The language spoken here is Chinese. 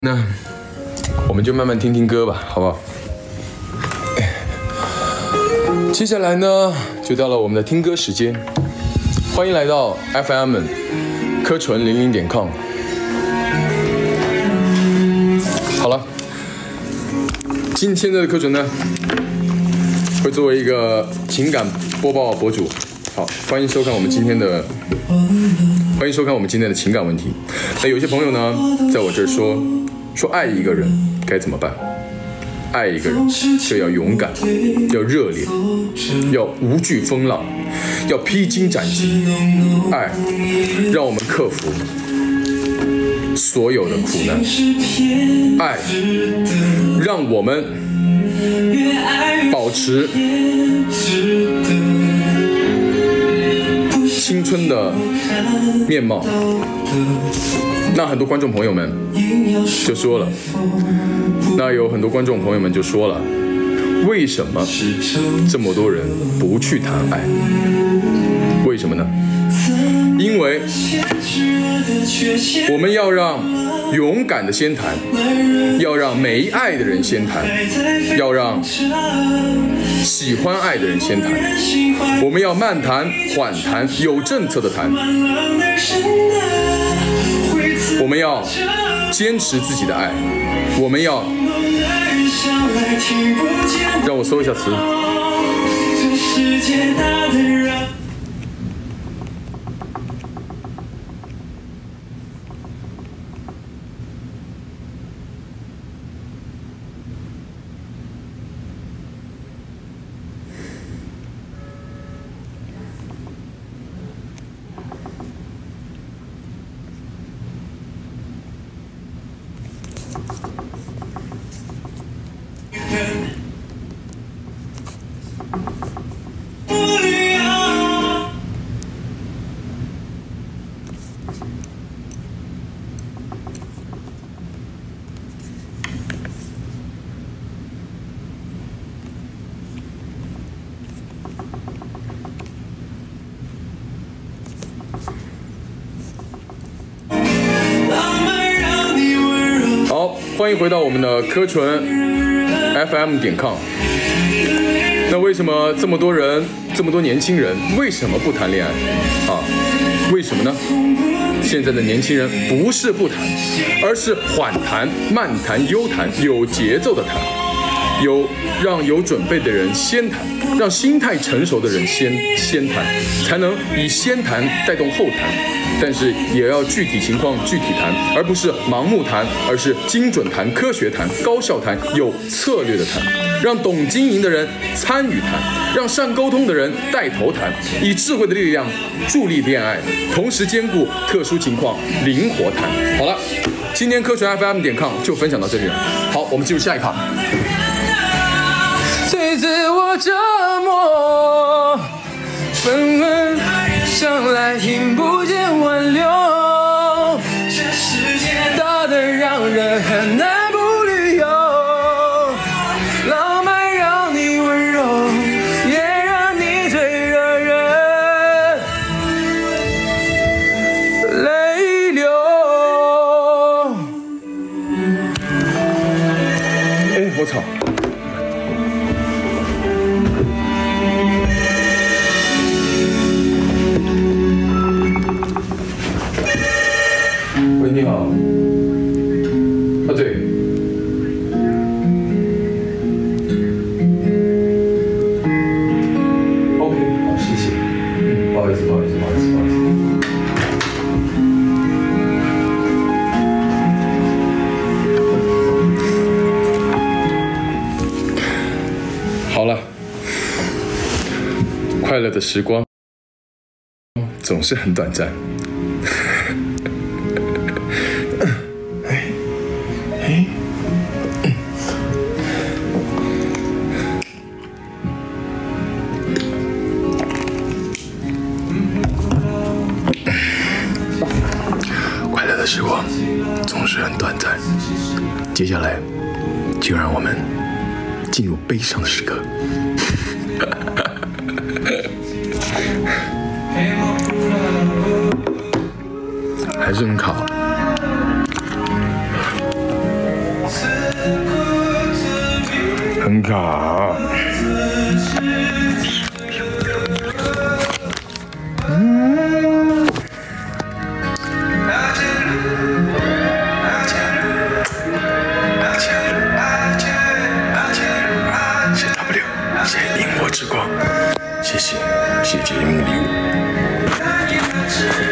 那我们就慢慢听听歌吧，好不好？接下来呢，就到了我们的听歌时间，欢迎来到 FM 柯纯00.com。好了，今天的柯纯呢，会作为一个情感播报博主。好，欢迎收看我们今天的情感问题。那有些朋友呢，在我这儿说爱一个人该怎么办？爱一个人就要勇敢，要热烈，要无惧风浪，要披荆斩棘。爱让我们克服所有的苦难，爱让我们保持青春的面貌。那很多观众朋友们就说了，为什么这么多人不去谈爱？为什么呢？因为我们要让勇敢的先谈，要让没爱的人先谈，要让喜欢爱的人先谈。我们要慢谈、缓谈、有政策的谈。我们要坚持自己的爱，我们要让我搜一下词。好，欢迎回到我们的柯纯 FM.com。那为什么这么多人，这么多年轻人，为什么不谈恋爱啊？为什么呢？现在的年轻人不是不谈，而是缓谈、慢谈、悠谈，有节奏的谈，让有准备的人先谈，让心态成熟的人先谈，才能以先谈带动后谈。但是也要具体情况具体谈，而不是盲目谈，而是精准谈、科学谈、高效谈、有策略的谈，让懂经营的人参与谈，让善沟通的人带头谈，以智慧的力量助力恋爱，同时兼顾特殊情况灵活谈。好了，今天柯纯 FM.com 就分享到这里了。好，我们进入下一趴。最自我折磨，纷纷想来听不见挽留，这世界大得让人很难不旅游，浪漫让你温柔，也让你最惹人泪流。哎，我操！喂，你好。啊，对。OK， 好，谢谢。不好意思。好了，快乐的时光总是很短暂。快乐的时光总是很短暂，接下来就让我们进入悲伤的时刻。还是很考。 尴尬。谢 W， 谢萤火之光，谢谢节目礼物。